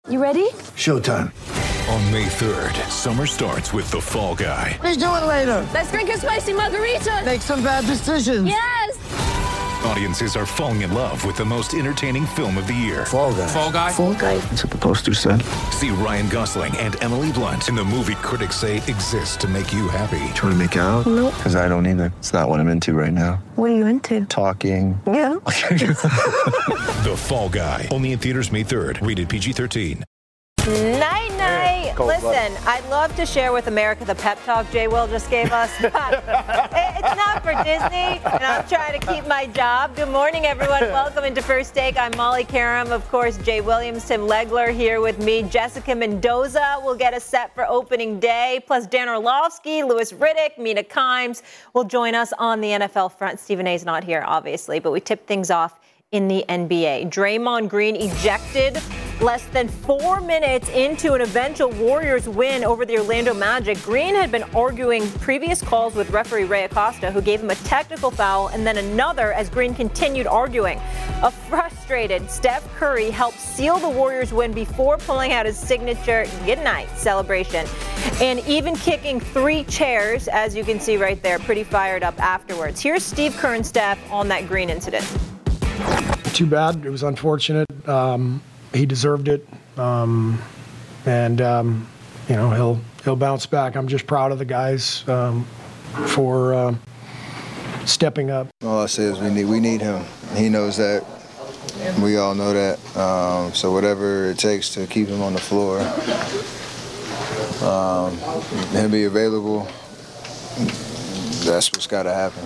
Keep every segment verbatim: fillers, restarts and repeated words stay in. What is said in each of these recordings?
You ready? Showtime. On May third, summer starts with The Fall Guy. Let's do it later. Let's drink a spicy margarita. Make some bad decisions. Yes. Audiences are falling in love with the most entertaining film of the year. Fall Guy. Fall Guy. Fall Guy. That's what the poster said. See Ryan Gosling and Emily Blunt in the movie critics say exists to make you happy. Trying to make it out? Nope. Because I don't either. It's not what I'm into right now. What are you into? Talking. Yeah. The Fall Guy. Only in theaters May third. Rated P G thirteen. Night, night. Cold Listen, blood. I'd love to share with America the pep talk Jay Will just gave us, but it's not for Disney, and I'm trying to keep my job. Good morning, everyone. Welcome into First Take. I'm Molly Karam. Of course, Jay Williams, Tim Legler here with me. Jessica Mendoza will get us set for opening day. Plus, Dan Orlovsky, Louis Riddick, Mina Kimes will join us on the N F L front. Stephen A's not here, obviously, but we tip things off in the N B A. Draymond Green ejected less than four minutes into an eventual Warriors win over the Orlando Magic. Green had been arguing previous calls with referee Ray Acosta, who gave him a technical foul and then another as Green continued arguing. A frustrated Steph Curry helped seal the Warriors win before pulling out his signature goodnight celebration and even kicking three chairs, as you can see right there, pretty fired up afterwards. Here's Steve Kerr and Steph on that Green incident. Too bad. It was unfortunate. Um, he deserved it, um, and um, you know he'll he'll bounce back. I'm just proud of the guys um, for uh, stepping up. All I say is we need we need him. He knows that. We all know that. Um, so whatever it takes to keep him on the floor, um, he'll be available. That's what's got to happen.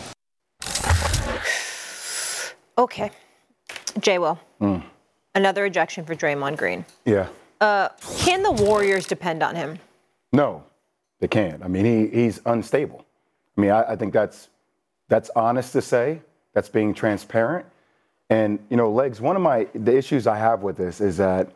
Okay. Jay Will. Mm. Another ejection for Draymond Green. Yeah. Uh, can the Warriors depend on him? No, they can't. I mean, he he's unstable. I mean, I, I think that's that's honest to say. That's being transparent. And, you know, Legs, one of my the issues I have with this is that,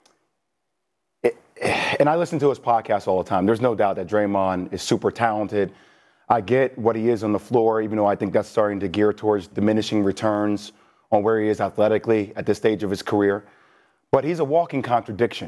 it, and I listen to his podcast all the time. There's no doubt that Draymond is super talented. I get what he is on the floor, even though I think that's starting to gear towards diminishing returns on where he is athletically at this stage of his career. But he's a walking contradiction.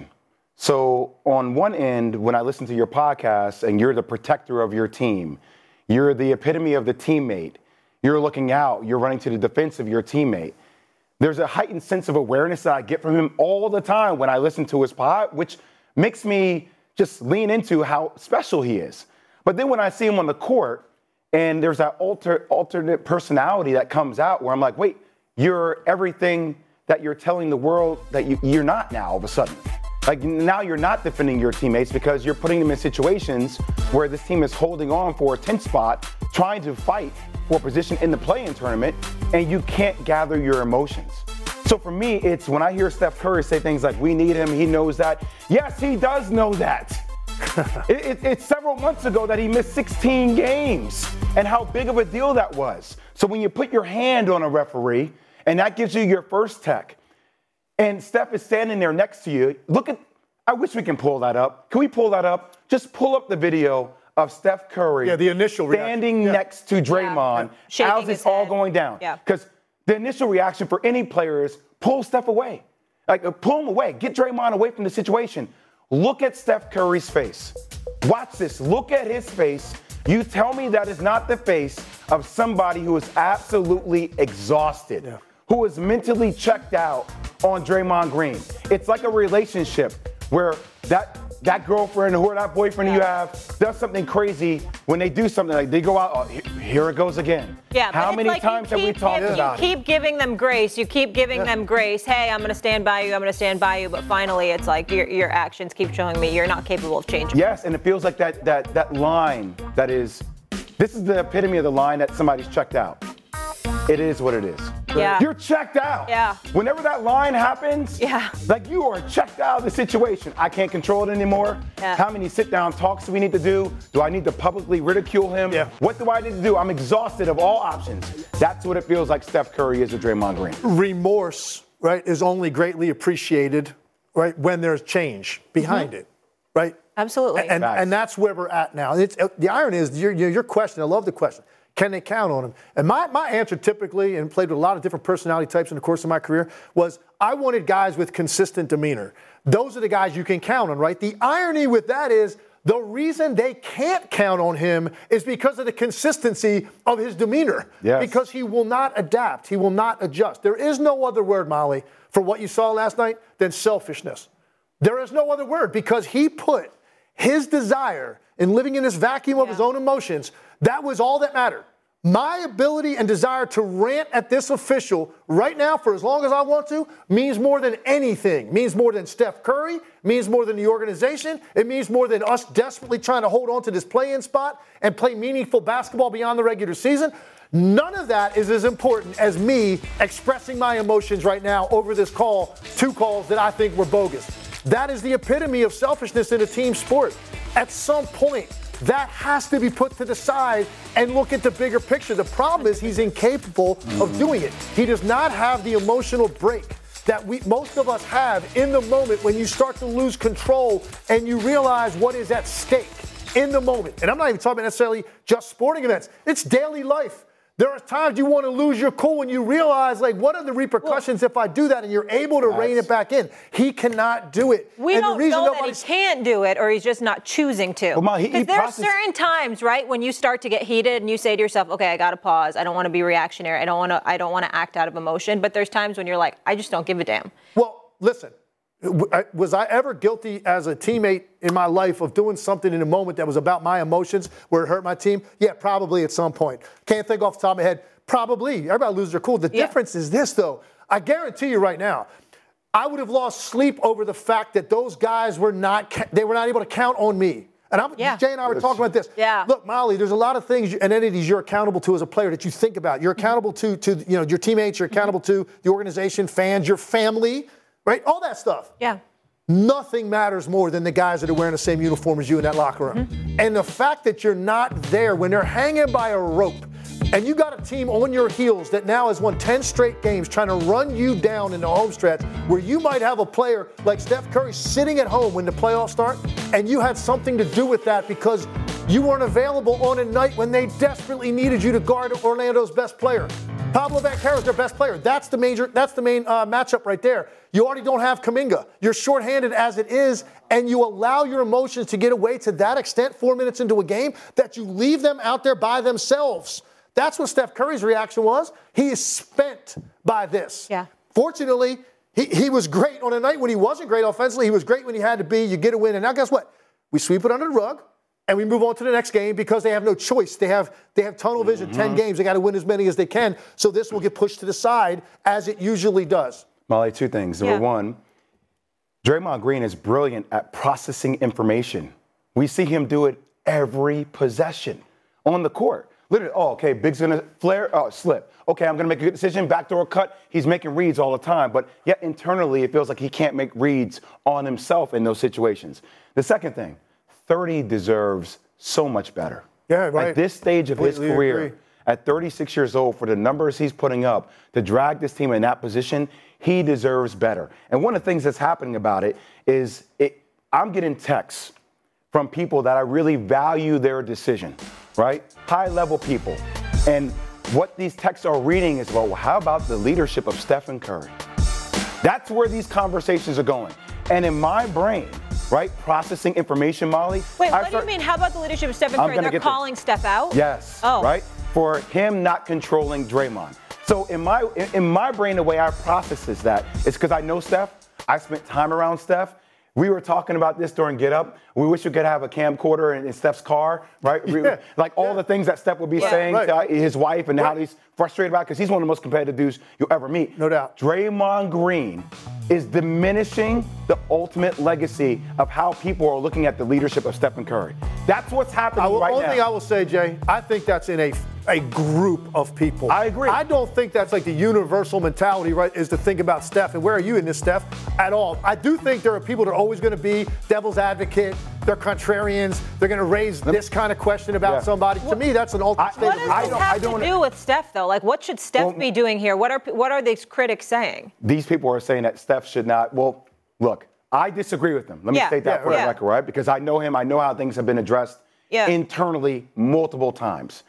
So on one end, when I listen to your podcast and you're the protector of your team, you're the epitome of the teammate, you're looking out, you're running to the defense of your teammate. There's a heightened sense of awareness that I get from him all the time when I listen to his pod, which makes me just lean into how special he is. But then when I see him on the court and there's that alter, alternate personality that comes out where I'm like, wait, you're everything that you're telling the world that you, you're not now all of a sudden. Like now you're not defending your teammates because you're putting them in situations where this team is holding on for a tenth spot, trying to fight for a position in the play-in tournament, and you can't gather your emotions. So for me, it's when I hear Steph Curry say things like, we need him, he knows that. Yes, he does know that. it, it, it's several months ago that he missed sixteen games and how big of a deal that was. So when you put your hand on a referee, and that gives you your first tech. And Steph is standing there next to you. Look at, I wish we can pull that up. Can we pull that up? Just pull up the video of Steph Curry yeah, the initial standing yeah. next to Draymond yeah. as it's all head. going down. Yeah. Because the initial reaction for any player is pull Steph away. Like, pull him away. Get Draymond away from the situation. Look at Steph Curry's face. Watch this. Look at his face. You tell me that is not the face of somebody who is absolutely exhausted. Yeah. Who is mentally checked out on Draymond Green. It's like a relationship where that that girlfriend or that boyfriend yeah. you have does something crazy. When they do something, like they go out, oh, here it goes again. Yeah, How many like times have we talked give, about you it? keep giving them grace. You keep giving yeah. them grace. Hey, I'm going to stand by you. I'm going to stand by you. But finally, it's like your, your actions keep showing me you're not capable of changing. Yes, and it feels like that that that line that is, this is the epitome of the line that somebody's checked out. It is what it is. Yeah. You're checked out. Yeah. Whenever that line happens, yeah. like you are checked out of the situation. I can't control it anymore. Yeah. How many sit-down talks do we need to do? Do I need to publicly ridicule him? Yeah. What do I need to do? I'm exhausted of all options. That's what it feels like Steph Curry is with Draymond Green. Remorse, right, is only greatly appreciated, right, when there's change behind mm-hmm. it, right? Absolutely. And, and, and that's where we're at now. It's, the irony is your, your question, I love the question. Can they count on him? And my, my answer typically, and played with a lot of different personality types in the course of my career, was I wanted guys with consistent demeanor. Those are the guys you can count on, right? The irony with that is the reason they can't count on him is because of the consistency of his demeanor. Yes. Because he will not adapt. He will not adjust. There is no other word, Molly, for what you saw last night than selfishness. There is no other word because he put his desire in living in this vacuum of yeah. his own emotions. That was all that mattered. My ability and desire to rant at this official right now for as long as I want to means more than anything. Means more than Steph Curry, means more than the organization. It means more than us desperately trying to hold on to this play-in spot and play meaningful basketball beyond the regular season. None of that is as important as me expressing my emotions right now over this call, two calls that I think were bogus. That is the epitome of selfishness in a team sport. At some point, that has to be put to the side and look at the bigger picture. The problem is he's incapable of doing it. He does not have the emotional break that we most of us have in the moment when you start to lose control and you realize what is at stake in the moment. And I'm not even talking about necessarily just sporting events. It's daily life. There are times you want to lose your cool when you realize, like, what are the repercussions well, if I do that? And you're able to rein it back in. He cannot do it. We and don't the reason know that he can't do it, or he's just not choosing to. Well, Ma, he, he there process- are certain times, right, when you start to get heated and you say to yourself, okay, I got to pause. I don't want to be reactionary. I don't want to I don't want to act out of emotion. But there's times when you're like, I just don't give a damn. Well, listen. Was I ever guilty as a teammate in my life of doing something in a moment that was about my emotions where it hurt my team? Yeah, probably at some point. Can't think off the top of my head. Probably. Everybody loses their cool. The yeah. difference is this, though. I guarantee you right now, I would have lost sleep over the fact that those guys were not they were not able to count on me. And I'm, yeah. Jay and I were talking about this. Yeah. Look, Molly, there's a lot of things and entities you're accountable to as a player that you think about. You're accountable to, to you know, your teammates. You're accountable mm-hmm. to the organization, fans, your family, right? All that stuff. Yeah. Nothing matters more than the guys that are wearing the same uniform as you in that locker room. Mm-hmm. And the fact that you're not there when they're hanging by a rope and you got a team on your heels that now has won ten straight games trying to run you down in the home stretch where you might have a player like Steph Curry sitting at home when the playoffs start and you had something to do with that because you weren't available on a night when they desperately needed you to guard Orlando's best player. Pablo Banchero is their best player. That's the major. That's the main uh, matchup right there. You already don't have Kuminga. You're shorthanded as it is, and you allow your emotions to get away to that extent four minutes into a game that you leave them out there by themselves. That's what Steph Curry's reaction was. He is spent by this. Yeah. Fortunately, he, he was great on a night when he wasn't great offensively. He was great when he had to be. You get a win, and now guess what? We sweep it under the rug. And we move on to the next game because they have no choice. They have they have tunnel vision, mm-hmm. ten games. They got to win as many as they can. So this will get pushed to the side as it usually does. Molly, two things. Yeah. Number one, Draymond Green is brilliant at processing information. We see him do it every possession on the court. Literally, oh, okay, Big's going to flare, oh, slip. Okay, I'm going to make a good decision, backdoor cut. He's making reads all the time. But yet internally, it feels like he can't make reads on himself in those situations. The second thing, thirty deserves so much better. Yeah, right. At this stage of Completely his career, agree. at thirty-six years old, for the numbers he's putting up, to drag this team in that position, he deserves better. And one of the things that's happening about it is it, I'm getting texts from people that I really value their decision, right? High-level people. And what these texts are reading is, well, how about the leadership of Stephen Curry? That's where these conversations are going. And in my brain, right, processing information, Molly. Wait, I what start, do you mean? How about the leadership of Stephen I'm Curry? gonna They're get calling this. Steph out? Yes. Oh. Right? For him not controlling Draymond. So in my in, in my brain, the way I process is that it's because I know Steph. I spent time around Steph. We were talking about this during Get Up. We wish we could have a camcorder in, in Steph's car, right? We, Yeah. like all Yeah. the things that Steph would be Yeah. saying Right. to his wife and how Right. he's frustrated about it because he's one of the most competitive dudes you'll ever meet. No doubt. Draymond Green is diminishing the ultimate legacy of how people are looking at the leadership of Stephen Curry. That's what's happening I will, right only now. thing I will say, Jay, I think that's in a a group of people. I agree. I don't think that's like the universal mentality, right, is to think about Steph. And where are you in this, Steph? At all. I do think there are people that are always going to be devil's advocate. They're contrarians. They're going to raise this kind of question about Yeah. somebody. To me, that's an ultimate I- state What of does I this don't- have I don't- to do with Steph, though? Like, what should Steph Well, be doing here? What are what are these critics saying? These people are saying that Steph should not. Well, look, I disagree with them. Let me Yeah. state that Yeah, for right. the record, right? Because I know him. I know how things have been addressed Yeah. internally multiple times.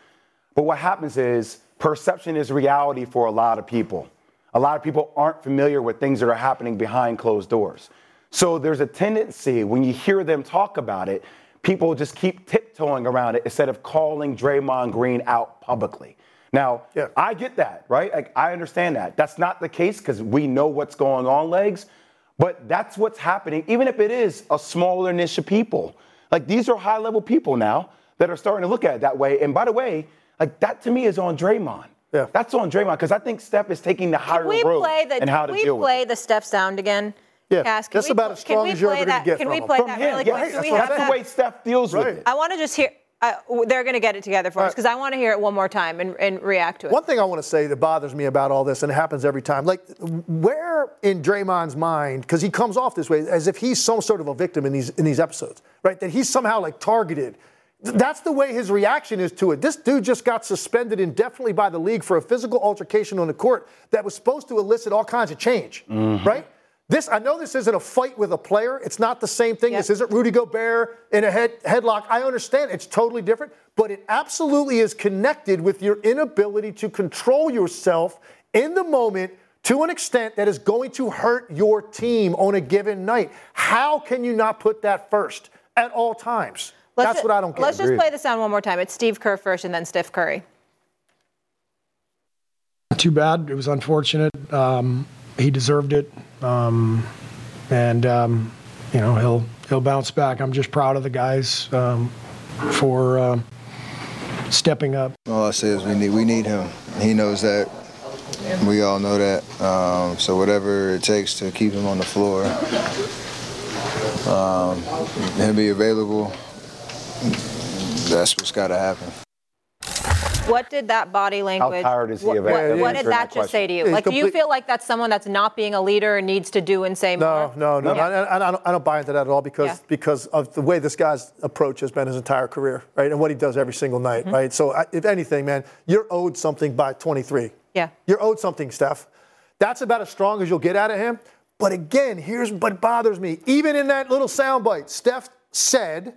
But what happens is perception is reality for a lot of people. A lot of people aren't familiar with things that are happening behind closed doors. So there's a tendency when you hear them talk about it, people just keep tiptoeing around it instead of calling Draymond Green out publicly. Now, yeah. I get that, right? Like, I understand that. That's not the case because we know what's going on, Legs. But that's what's happening, even if it is a smaller niche of people. Like, these are high-level people now that are starting to look at it that way. And by the way, like, that to me is on Draymond. Yeah. That's on Draymond because I think Steph is taking the higher road and how to deal with it. Can we play the Steph sound again? Yeah, Cass, that's we, about as strong as you're ever going to get Can from we him. play From that him, really yeah, quick? that's, we that's have the way Steph deals right. with it. I want to just hear. Uh, they're going to get it together for us because I want to hear it one more time and, and react to it. One thing I want to say that bothers me about all this, and it happens every time, like where in Draymond's mind, because he comes off this way as if he's some sort of a victim in these in these episodes, right? That he's somehow like targeted. That's the way his reaction is to it. This dude just got suspended indefinitely by the league for a physical altercation on the court that was supposed to elicit all kinds of change, mm-hmm. right? This, I know this isn't a fight with a player. It's not the same thing. Yep. This isn't Rudy Gobert in a head, headlock. I understand it's totally different, but it absolutely is connected with your inability to control yourself in the moment to an extent that is going to hurt your team on a given night. How can you not put that first at all times? Let's That's just, what I don't get. Let's just play the sound one more time. It's Steve Kerr first and then Steph Curry. Too bad. It was unfortunate. Um, he deserved it. Um, and, um, you know, he'll he'll bounce back. I'm just proud of the guys um, for uh, stepping up. All I say is we need we need him. He knows that. We all know that. Um, so whatever it takes to keep him on the floor, um, he'll be available. That's what's got to happen. What did that body language? How tired is he what, of what, it? what did that, that just say to you? Like, complete, do you feel like that's someone that's not being a leader and needs to do and say no, more? No, no, no. Yeah. I, I, don't, I don't buy into that at all because yeah. because of the way this guy's approach has been his entire career, right? And what he does every single night, mm-hmm. right? So, I, if anything, man, you're owed something by twenty-three. Yeah. You're owed something, Steph. That's about as strong as you'll get out of him. But again, here's what bothers me. Even in that little soundbite, Steph said,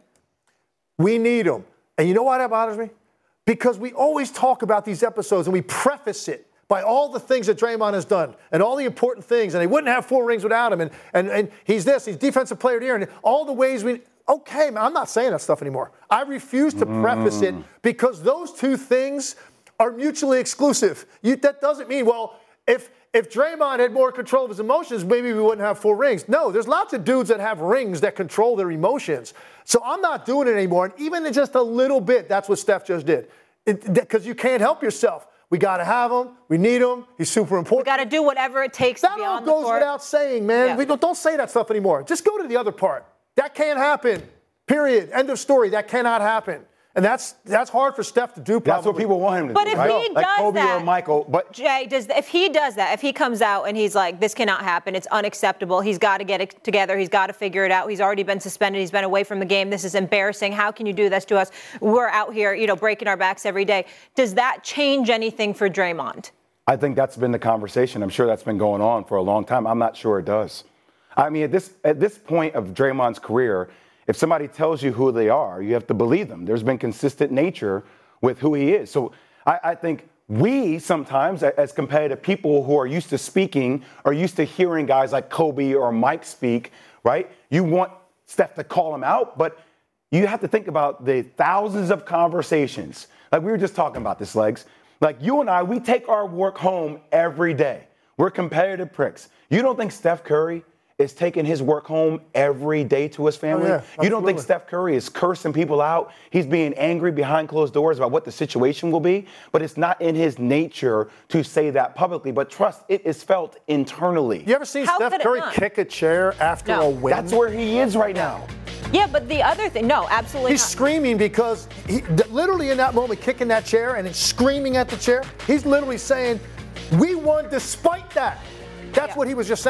we need him. And you know why that bothers me? Because we always talk about these episodes and we preface it by all the things that Draymond has done and all the important things, and they wouldn't have four rings without him, and, and, and he's this, he's defensive player of the year, and all the ways we, okay, man, I'm not saying that stuff anymore. I refuse to mm. preface it because those two things are mutually exclusive. You, that doesn't mean, well, if if Draymond had more control of his emotions, maybe we wouldn't have four rings. No, there's lots of dudes that have rings that control their emotions. So I'm not doing it anymore. And even in just a little bit, that's what Steph just did. Because you can't help yourself. We got to have him. We need him. He's super important. We got to do whatever it takes that to be on the court. That all goes without saying, man. Yeah. We don't, don't say that stuff anymore. Just go to the other part. That can't happen. Period. End of story. That cannot happen. And that's that's hard for Steph to do, probably. That's what people want him to but do, if right? he like does Kobe that, or Michael. But Jay, does if he does that, if he comes out and he's like, this cannot happen, it's unacceptable, he's got to get it together, he's got to figure it out, he's already been suspended, he's been away from the game, this is embarrassing, how can you do this to us? We're out here, you know, breaking our backs every day. Does that change anything for Draymond? I think that's been the conversation. I'm sure that's been going on for a long time. I'm not sure it does. I mean, at this at this point of Draymond's career, if somebody tells you who they are, you have to believe them. There's been consistent nature with who he is. So I, I think we sometimes, as competitive people who are used to speaking, are used to hearing guys like Kobe or Mike speak, right? You want Steph to call him out, but you have to think about the thousands of conversations. Like we were just talking about this, Legs. Like you and I, we take our work home every day. We're competitive pricks. You don't think Steph Curry is taking his work home every day to his family? Oh, yeah, you don't think Steph Curry is cursing people out? He's being angry behind closed doors about what the situation will be, but it's not in his nature to say that publicly. But trust, it is felt internally. You ever seen How Steph Curry kick a chair after no. a win? That's where he is right now. Yeah, but the other thing, no, absolutely He's not. screaming because he literally in that moment kicking that chair and then screaming at the chair. He's literally saying, we won despite that. That's yeah. what he was just saying.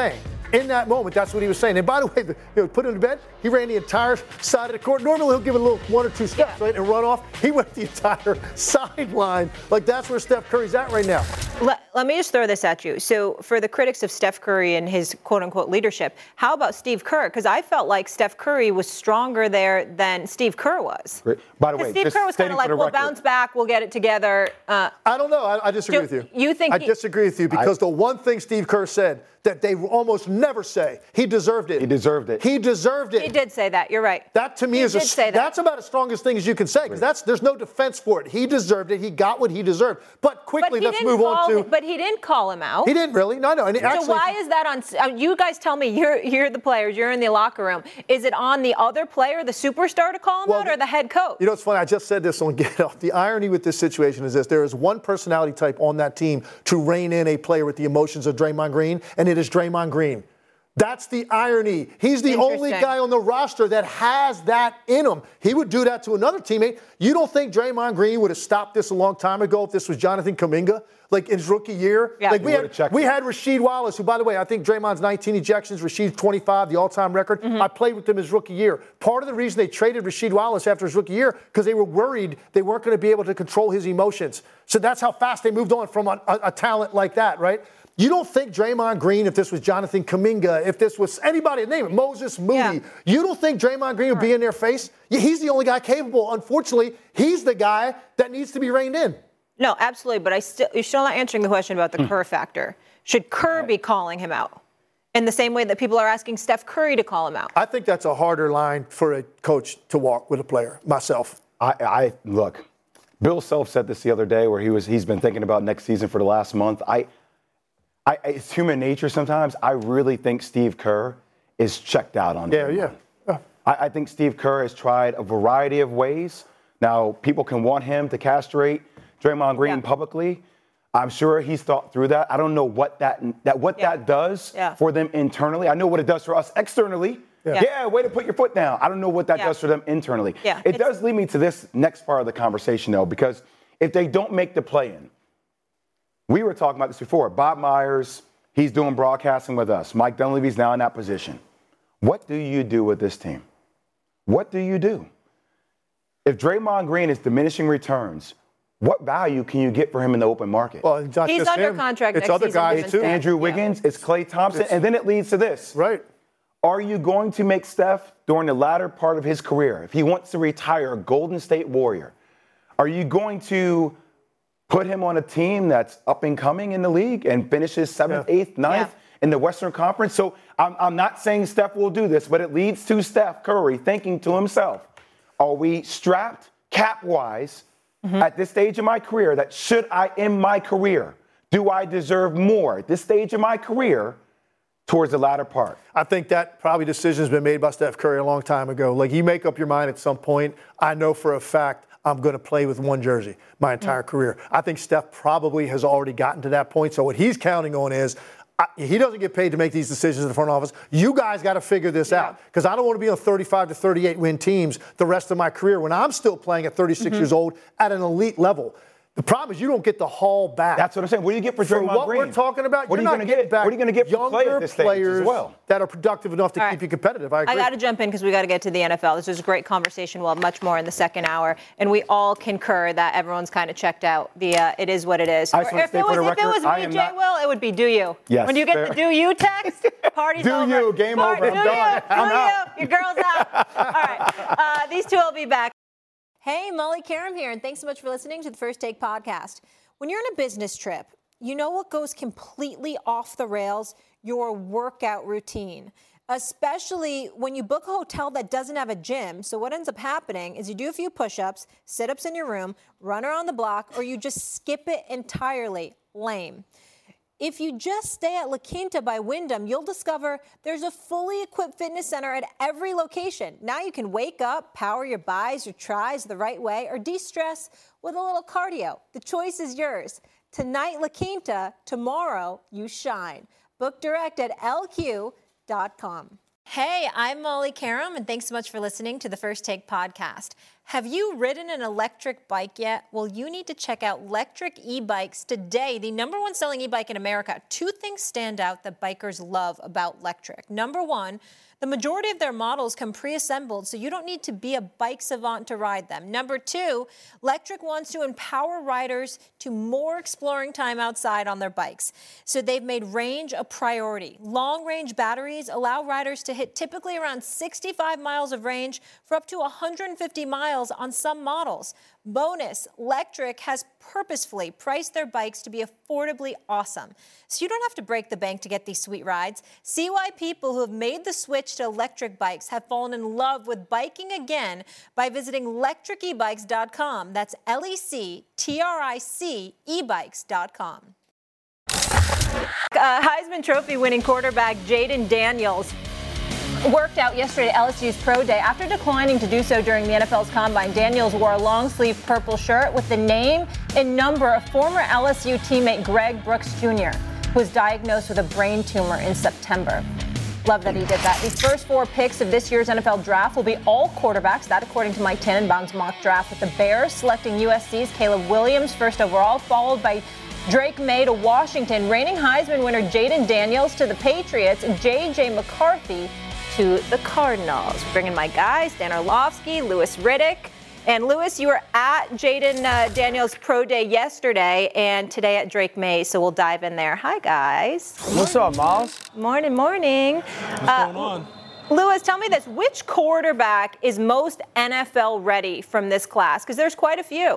in that moment, that's what he was saying. And by the way, the, you know, put him to bed, he ran the entire side of the court. Normally he'll give it a little one or two steps, yeah. right, and run off. He went the entire sideline. Like, that's where Steph Curry's at right now. Let, let me just throw this at you. So for the critics of Steph Curry and his quote-unquote leadership, how about Steve Kerr? Because I felt like Steph Curry was stronger there than Steve Kerr was. Great. By the way, Steve Kerr was kind of like, we'll record. bounce back, we'll get it together. Uh, I don't know. I, I disagree do, with you. You think I he, disagree with you because I, the one thing Steve Kerr said that they almost never say, he deserved it. He deserved it. He deserved it. He did say that. You're right. That to me he is did a, say that. That's about as strongest thing as you can say because that's there's no defense for it. He deserved it. He got what he deserved. But quickly, but let's move on to. Him, but he didn't call him out. He didn't really. No, no. And so actually, why is that on? Uh, you guys tell me. You're you're the players. You're in the locker room. Is it on the other player, the superstar, to call him well, out, or the head coach? You know, it's funny. I just said this on Get Up. The irony with this situation is this: there is one personality type on that team to rein in a player with the emotions of Draymond Green, and it is Draymond Green. That's the irony. He's the only guy on the roster that has that in him. He would do that to another teammate. You don't think Draymond Green would have stopped this a long time ago if this was Jonathan Kuminga, like in his rookie year? Yeah. Like we had, we had Rasheed Wallace, who, by the way, I think Draymond's nineteen ejections, Rasheed's twenty-five, the all-time record. Mm-hmm. I played with him his rookie year. Part of the reason they traded Rasheed Wallace after his rookie year because they were worried they weren't going to be able to control his emotions. So that's how fast they moved on from a, a, a talent like that, right? You don't think Draymond Green, if this was Jonathan Kuminga, if this was anybody, name it, Moses Moody, yeah. you don't think Draymond Green would be in their face? He's the only guy capable. Unfortunately, he's the guy that needs to be reined in. No, absolutely. But I still, you're still not answering the question about the mm. Kerr factor. Should Kerr be calling him out in the same way that people are asking Steph Curry to call him out? I think that's a harder line for a coach to walk with a player, myself. I, I look, Bill Self said this the other day where he was, he's been thinking about next season for the last month. I, I, it's human nature sometimes. I really think Steve Kerr is checked out on Yeah, yeah. yeah. I, I think Steve Kerr has tried a variety of ways. Now, people can want him to castrate Draymond Green yeah. publicly. I'm sure he's thought through that. I don't know what that, that, what yeah. that does yeah. for them internally. I know what it does for us externally. Yeah. yeah, way to put your foot down. I don't know what that yeah. does for them internally. Yeah. It does lead me to this next part of the conversation, though, because if they don't make the play-in, we were talking about this before. Bob Myers, he's doing broadcasting with us. Mike Dunleavy's now in that position. What do you do with this team? What do you do? If Draymond Green is diminishing returns, what value can you get for him in the open market? Well, it's not he's just under him. contract it's next other season. guys it's too. Andrew Wiggins, yeah. it's Klay Thompson, it's, and then it leads to this. Right. Are you going to make Steph, during the latter part of his career, if he wants to retire a Golden State Warrior, are you going to put him on a team that's up and coming in the league and finishes seventh, yeah. eighth, ninth yeah. in the Western Conference? So I'm, I'm not saying Steph will do this, but it leads to Steph Curry thinking to himself, are we strapped cap-wise mm-hmm. at this stage of my career that should I end my career? Do I deserve more at this stage of my career towards the latter part? I think that probably decision has been made by Steph Curry a long time ago. Like, you make up your mind at some point, I know for a fact I'm going to play with one jersey my entire mm. career. I think Steph probably has already gotten to that point. So what he's counting on is I, he doesn't get paid to make these decisions in the front office. You guys got to figure this yeah. out because I don't want to be on thirty-five to thirty-eight win teams the rest of my career when I'm still playing at thirty-six mm-hmm. years old at an elite level. The problem is you don't get the haul back. That's what I'm saying. What do you get for Draymond Green? For what Green? we're talking about, what you're are you not get? back What are you going to get for younger play at this players as well? that are productive enough to All keep right. you competitive. I agree. I got to jump in because we got to get to the N F L. This was a great conversation. We'll have much more in the second hour, and we all concur that everyone's kind of checked out. The uh, it is what it is. I Or, if, it was, if it was me, Jay not... Will, it would be do you. Yes, when you get fair. the do you text, party's do over. Do you, game Party, over, I'm do done. You, I'm do out. You, your girl's out. All right, uh, these two will be back. Hey, Molly Karam here, and thanks so much for listening to the First Take podcast. When you're on a business trip, you know what goes completely off the rails? Your workout routine, especially when you book a hotel that doesn't have a gym. So what ends up happening is you do a few push-ups, sit-ups in your room, run around the block, or you just skip it entirely. Lame. If you just stay at La Quinta by Wyndham, you'll discover there's a fully equipped fitness center at every location. Now you can wake up, power your buys or tries the right way, or de-stress with a little cardio. The choice is yours. Tonight, La Quinta. Tomorrow, you shine. Book direct at L Q dot com. Hey, I'm Molly Karam, and thanks so much for listening to the First Take podcast. Have you ridden an electric bike yet? Well, you need to check out Lectric E-Bikes today, the number one selling e-bike in America. Two things stand out that bikers love about Lectric. Number one, the majority of their models come pre-assembled, so you don't need to be a bike savant to ride them. Number two, Lectric wants to empower riders to more exploring time outside on their bikes. So they've made range a priority. Long-range batteries allow riders to hit typically around sixty-five miles of range for up to one hundred fifty miles on some models. Bonus, Lectric has purposefully priced their bikes to be affordably awesome. So you don't have to break the bank to get these sweet rides. See why people who have made the switch to electric bikes have fallen in love with biking again by visiting lectric e bikes dot com. That's L E C T R I C e bikes dot com. Uh, Heisman Trophy winning quarterback Jayden Daniels worked out yesterday at L S U's Pro Day. After declining to do so during the N F L's Combine, Daniels wore a long-sleeve purple shirt with the name and number of former L S U teammate Greg Brooks Junior, who was diagnosed with a brain tumor in September. Love that he did that. The first four picks of this year's N F L draft will be all quarterbacks. That according to Mike Tannenbaum's mock draft, with the Bears selecting U S C's Caleb Williams first overall, followed by Drake May to Washington, reigning Heisman winner Jayden Daniels to the Patriots, and J J McCarthy to the Cardinals. Bringing my guys, Dan Orlovsky, Louis Riddick. And Louis, you were at Jayden uh, Daniels' Pro Day yesterday and today at Drake May, so we'll dive in there. Hi, guys. What's up, Miles? Morning, morning. What's uh, going on? Louis, tell me this. Which quarterback is most N F L ready from this class? Because there's quite a few.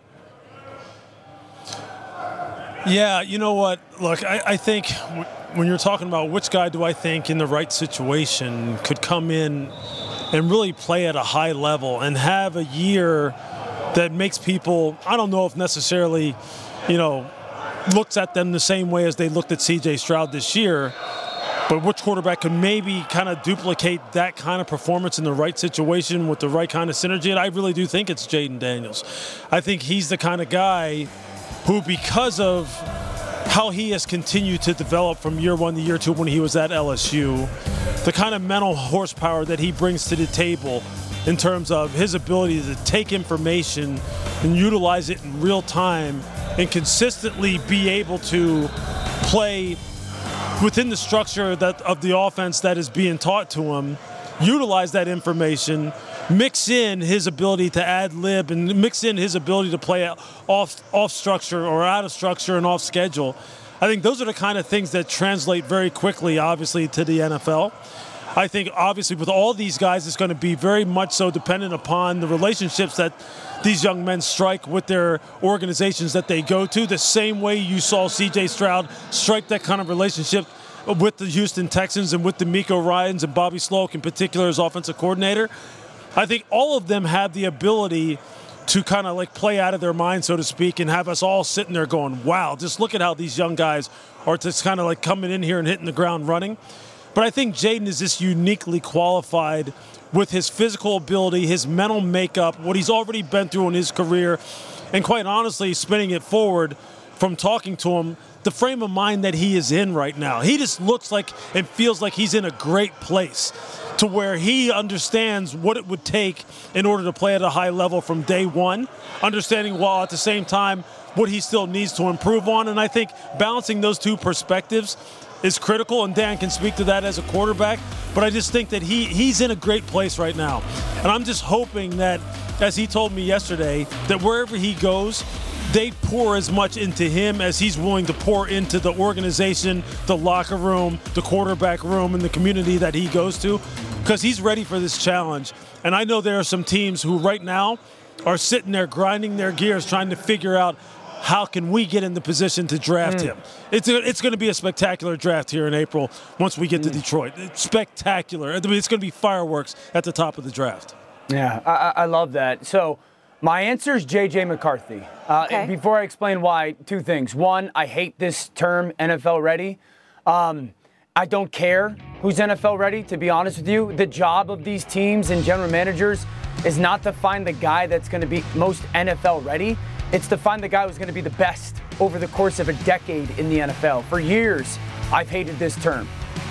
Yeah, you know what? Look, I, I think w- when you're talking about which guy do I think in the right situation could come in and really play at a high level and have a year that makes people, I don't know if necessarily, you know, looks at them the same way as they looked at C J Stroud this year, but which quarterback could maybe kind of duplicate that kind of performance in the right situation with the right kind of synergy? And I really do think it's Jayden Daniels. I think he's the kind of guy who, because of how he has continued to develop from year one to year two when he was at L S U, the kind of mental horsepower that he brings to the table in terms of his ability to take information and utilize it in real time and consistently be able to play within the structure that of the offense that is being taught to him, utilize that information, mix in his ability to ad lib and mix in his ability to play off off structure or out of structure and off schedule. I think those are the kind of things that translate very quickly, obviously, to the N F L. I think, obviously, with all these guys, it's going to be very much so dependent upon the relationships that these young men strike with their organizations that they go to, the same way you saw C J Stroud strike that kind of relationship with the Houston Texans and with DeMeco Ryans and Bobby Sloak in particular as offensive coordinator. I think all of them have the ability to kind of like play out of their mind, so to speak, and have us all sitting there going, wow, just look at how these young guys are just kind of like coming in here and hitting the ground running. But I think Jayden is just uniquely qualified with his physical ability, his mental makeup, what he's already been through in his career, and quite honestly, spinning it forward from talking to him, the frame of mind that he is in right now. He just looks like and feels like he's in a great place to where he understands what it would take in order to play at a high level from day one, understanding while at the same time what he still needs to improve on. And I think balancing those two perspectives is critical, and Dan can speak to that as a quarterback. But I just think that he he's in a great place right now. And I'm just hoping that, as he told me yesterday, that wherever he goes, they pour as much into him as he's willing to pour into the organization, the locker room, the quarterback room, and the community that he goes to, because he's ready for this challenge. And I know there are some teams who right now are sitting there grinding their gears trying to figure out how can we get in the position to draft mm. him. It's a, it's going to be a spectacular draft here in April once we get to mm. Detroit. It's spectacular. I mean, it's going to be fireworks at the top of the draft. Yeah, I, I love that. So my answer is J J McCarthy. Uh, okay. Before I explain why, two things. One, I hate this term N F L ready. Um, I don't care who's N F L ready, to be honest with you. The job of these teams and general managers is not to find the guy that's going to be most N F L ready. It's to find the guy who's going to be the best over the course of a decade in the N F L. For years, I've hated this term.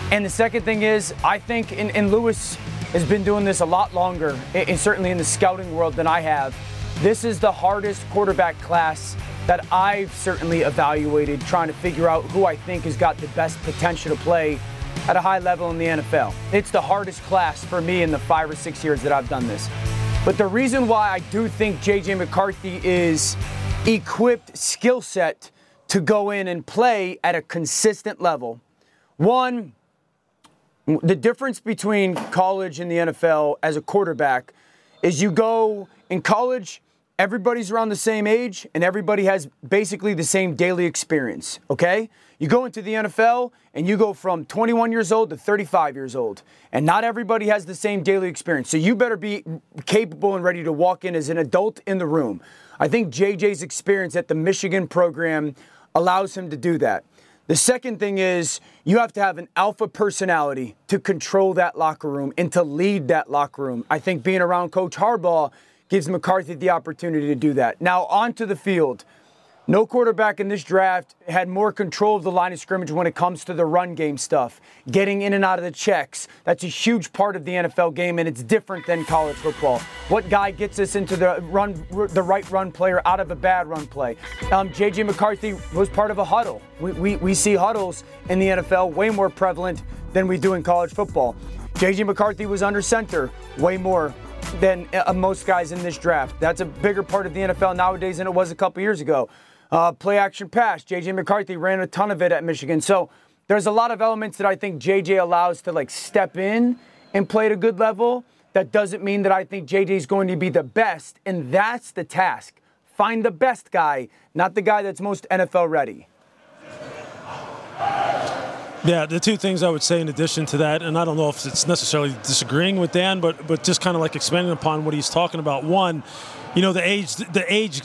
And the second thing is, I think, and, and Lewis has been doing this a lot longer, and certainly in the scouting world than I have. This is the hardest quarterback class that I've certainly evaluated, trying to figure out who I think has got the best potential to play at a high level in the N F L. It's the hardest class for me in the five or six years that I've done this. But the reason why I do think J J McCarthy is equipped skill set to go in and play at a consistent level, one, the difference between college and the N F L as a quarterback is you go in college, everybody's around the same age and everybody has basically the same daily experience, okay? You go into the N F L and you go from twenty-one years old to thirty-five years old, and not everybody has the same daily experience. So you better be capable and ready to walk in as an adult in the room. I think J J's experience at the Michigan program allows him to do that. The second thing is you have to have an alpha personality to control that locker room and to lead that locker room. I think being around Coach Harbaugh gives McCarthy the opportunity to do that. Now, onto the field. No quarterback in this draft had more control of the line of scrimmage when it comes to the run game stuff, getting in and out of the checks. That's a huge part of the N F L game, and it's different than college football. What guy gets us into the run, the right run player out of a bad run play? Um, J J McCarthy was part of a huddle. We, we, we see huddles in the N F L way more prevalent than we do in college football. J J McCarthy was under center way more than uh, most guys in this draft. That's a bigger part of the N F L nowadays than it was a couple years ago. Uh, play action pass. J J McCarthy ran a ton of it at Michigan. So there's a lot of elements that I think J J allows to like step in and play at a good level. That doesn't mean that I think J J is going to be the best. And that's the task. Find the best guy, not the guy that's most N F L ready. Yeah, the two things I would say in addition to that, and I don't know if it's necessarily disagreeing with Dan, but but just kind of like expanding upon what he's talking about. One, you know, the age the age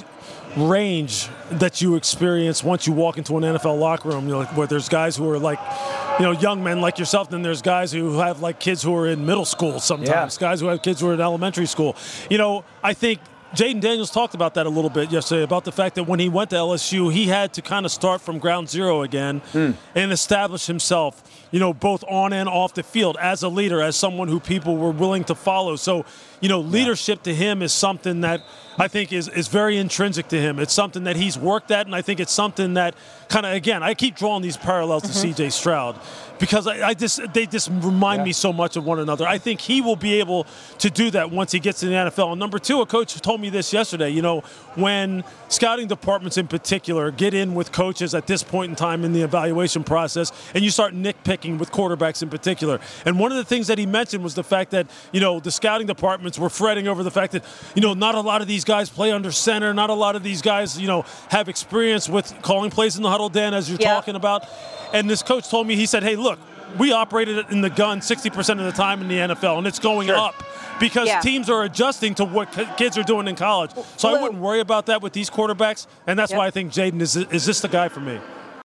range that you experience once you walk into an N F L locker room, you know, where there's guys who are like, you know, young men like yourself, then there's guys who have like kids who are in middle school sometimes, yeah. guys who have kids who are in elementary school. You know, I think Jayden Daniels talked about that a little bit yesterday, about the fact that when he went to L S U, he had to kind of start from ground zero again mm. and establish himself, you know, both on and off the field as a leader, as someone who people were willing to follow. So, you know, leadership yeah. to him is something that I think is, is very intrinsic to him. It's something that he's worked at, and I think it's something that kind of, again, I keep drawing these parallels mm-hmm. to C J Stroud because I, I just they just remind yeah. me so much of one another. I think he will be able to do that once he gets to the N F L. And number two, a coach told me this yesterday, you know, when scouting departments in particular get in with coaches at this point in time in the evaluation process, and you start nitpicking with quarterbacks in particular. And one of the things that he mentioned was the fact that, you know, the scouting departments were fretting over the fact that, you know, not a lot of these guys play under center. Not a lot of these guys, you know, have experience with calling plays in the huddle, Dan, as you're yeah. talking about. And this coach told me, he said, hey, look, we operated in the gun sixty percent of the time in the N F L, and it's going sure. up because yeah. teams are adjusting to what kids are doing in college. So well, I wouldn't worry about that with these quarterbacks, and that's yep. why I think Jayden is, is this the guy for me.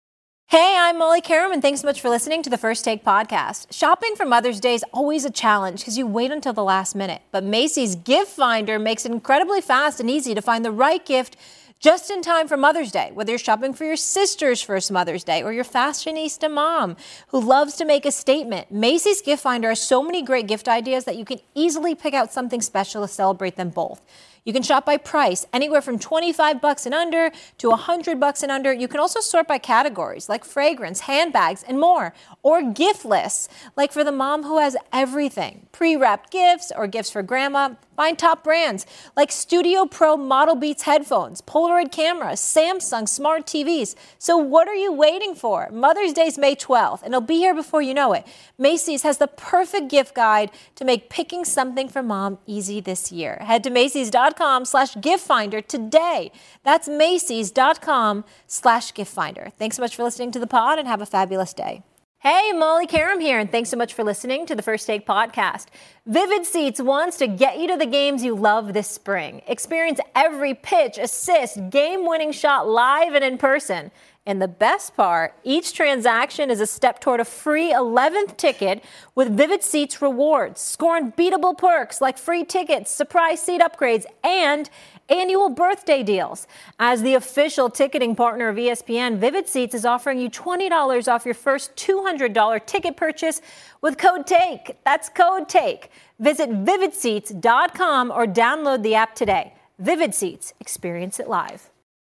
Hey, I'm Molly Karam, and thanks so much for listening to the First Take podcast. Shopping for Mother's Day is always a challenge because you wait until the last minute. But Macy's Gift Finder makes it incredibly fast and easy to find the right gift just in time for Mother's Day, whether you're shopping for your sister's first Mother's Day or your fashionista mom who loves to make a statement. Macy's Gift Finder has so many great gift ideas that you can easily pick out something special to celebrate them both. You can shop by price, anywhere from twenty-five bucks and under to one hundred bucks and under. You can also sort by categories like fragrance, handbags, and more. Or gift lists, like for the mom who has everything. Pre-wrapped gifts or gifts for grandma. Find top brands like Studio Pro Model Beats headphones, Polaroid cameras, Samsung smart T Vs. So what are you waiting for? Mother's Day's May twelfth, and it'll be here before you know it. Macy's has the perfect gift guide to make picking something for mom easy this year. Head to Macy's.com slash gift finder today. That's Macy's.com slash gift finder. Thanks so much for listening to the pod, and have a fabulous day. Hey, Molly Karam here, and thanks so much for listening to the First Take podcast. Vivid Seats wants to get you to the games you love this spring. Experience every pitch, assist, game-winning shot live and in person. And the best part, each transaction is a step toward a free eleventh ticket with Vivid Seats rewards. Score unbeatable perks like free tickets, surprise seat upgrades, and annual birthday deals. As the official ticketing partner of E S P N, Vivid Seats is offering you twenty dollars off your first two hundred dollars ticket purchase with code TAKE. That's code TAKE. Visit vivid seats dot com or download the app today. Vivid Seats. Experience it live.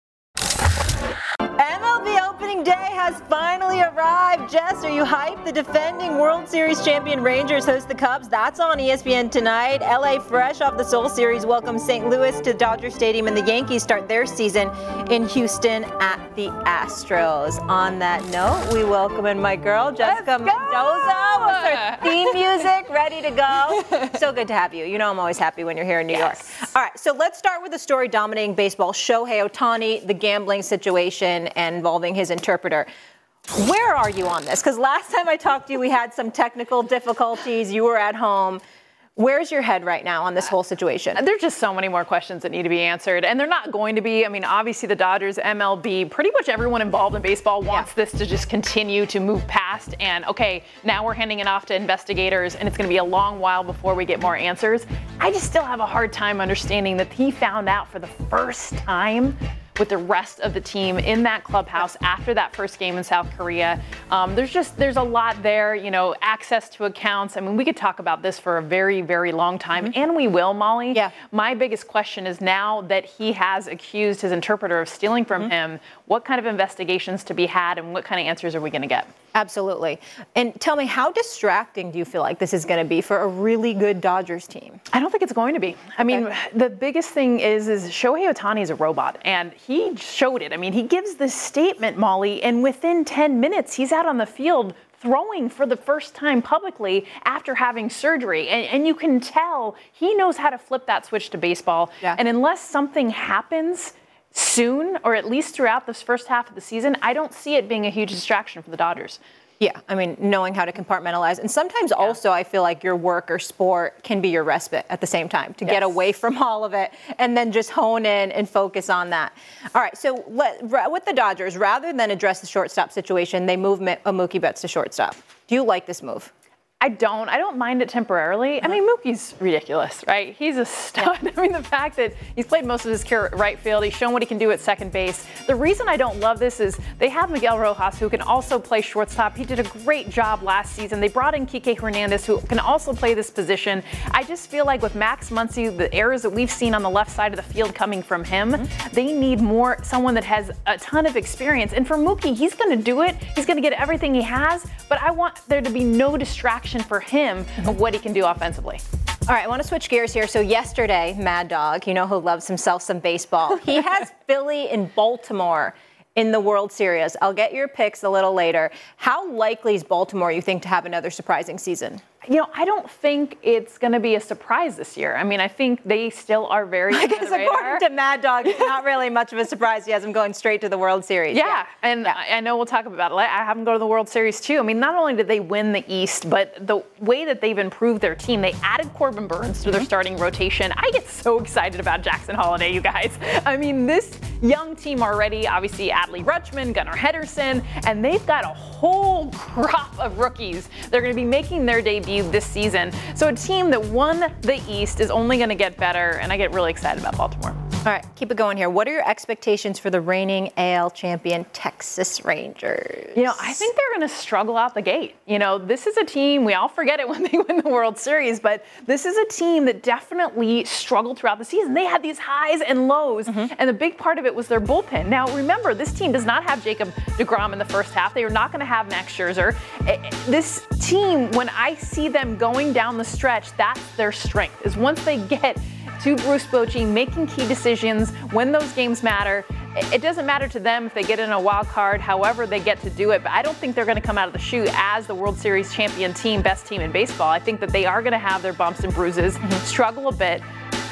M L B opening day has finally arrived. Jess, are you hyped? The defending World Series champion Rangers host the Cubs. That's on E S P N tonight. L A fresh off the Soul Series welcomes Saint Louis to Dodger Stadium, and the Yankees start their season in Houston at the Astros. On that note, we welcome in my girl, Jessica Mendoza, with her theme music ready to go. So good to have you. You know I'm always happy when you're here in New yes. York. All right, so let's start with the story dominating baseball. Shohei Ohtani, the gambling situation and involving his interpreter. Where are you on this? Because last time I talked to you, we had some technical difficulties. You were at home. Where's your head right now on this whole situation? There's just so many more questions that need to be answered, and they're not going to be. I mean, obviously the Dodgers, M L B, pretty much everyone involved in baseball wants yeah. this to just continue to move past. And okay, now we're handing it off to investigators, and it's going to be a long while before we get more answers. I just still have a hard time understanding that he found out for the first time with the rest of the team in that clubhouse after that first game in South Korea. Um, there's just, there's a lot there, you know, access to accounts. I mean, we could talk about this for a very, very long time, mm-hmm. and we will, Molly. Yeah. My biggest question is now that he has accused his interpreter of stealing from mm-hmm. him, what kind of investigations to be had and what kind of answers are we going to get? Absolutely. And tell me, how distracting do you feel like this is going to be for a really good Dodgers team? I don't think it's going to be. I okay. mean, the biggest thing is, is Shohei Ohtani is a robot, and he showed it. I mean, he gives this statement, Molly, and within ten minutes, he's out on the field throwing for the first time publicly after having surgery. And, and you can tell he knows how to flip that switch to baseball. Yeah. And unless something happens soon, or at least throughout this first half of the season, I don't see it being a huge distraction for the Dodgers. Yeah, I mean, knowing how to compartmentalize. And sometimes yeah. also I feel like your work or sport can be your respite at the same time to yes. get away from all of it and then just hone in and focus on that. All right, so let, with the Dodgers, rather than address the shortstop situation, they move Mookie Betts to shortstop. Do you like this move? I don't. I don't mind it temporarily. I mean, Mookie's ridiculous, right? He's a stud. Yeah. I mean, the fact that he's played most of his career at right field, he's shown what he can do at second base. The reason I don't love this is they have Miguel Rojas, who can also play shortstop. He did a great job last season. They brought in Kike Hernandez, who can also play this position. I just feel like with Max Muncy, the errors that we've seen on the left side of the field coming from him, mm-hmm. they need more, someone that has a ton of experience. And for Mookie, he's going to do it. He's going to get everything he has, but I want there to be no distraction for him of what he can do offensively. All right, I want to switch gears here. So yesterday, Mad Dog, you know who loves himself some baseball, he has Philly and Baltimore in the World Series. I'll get your picks a little later. How likely is Baltimore, you think, to have another surprising season? You know, I don't think it's going to be a surprise this year. I mean, I think they still are very I guess according to Mad Dog, it's not really much of a surprise he has them going straight to the World Series. Yeah, yeah. and yeah. I know we'll talk about it. I have them go to the World Series too. I mean, not only did they win the East, but the way that they've improved their team, they added Corbin Burns to their starting rotation. I get so excited about Jackson Holiday, you guys. I mean, this young team already, obviously Adley Rutschman, Gunnar Henderson, and they've got a whole crop of rookies. They're going to be making their debut this season. So a team that won the East is only going to get better, and I get really excited about Baltimore. All right, keep it going here. What are your expectations for the reigning A L champion Texas Rangers? You know, I think they're going to struggle out the gate. You know, this is a team, we all forget it when they win the World Series, but this is a team that definitely struggled throughout the season. They had these highs and lows, mm-hmm. and the big part of it was their bullpen. Now, remember, this team does not have Jacob deGrom in the first half. They are not going to have Max Scherzer. This team, when I see them going down the stretch, that's their strength, is once they get to Bruce Bochy making key decisions when those games matter. It doesn't matter to them if they get in a wild card, however they get to do it, but I don't think they're going to come out of the chute as the World Series champion team, best team in baseball. I think that they are going to have their bumps and bruises, mm-hmm. struggle a bit.